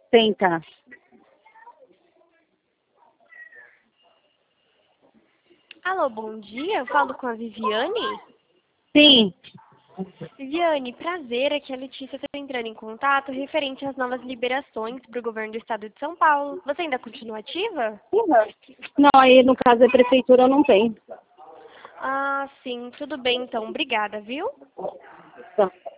Tenta. Alô, bom dia. Eu falo com a Viviane. Sim. Viviane, prazer. Aqui é a Letícia. Estou entrando em contato referente às novas liberações para o governo do estado de São Paulo. Você ainda continua ativa? Não, aí no caso da prefeitura não tem. Ah, sim. Tudo bem, então. Obrigada, viu? Tá.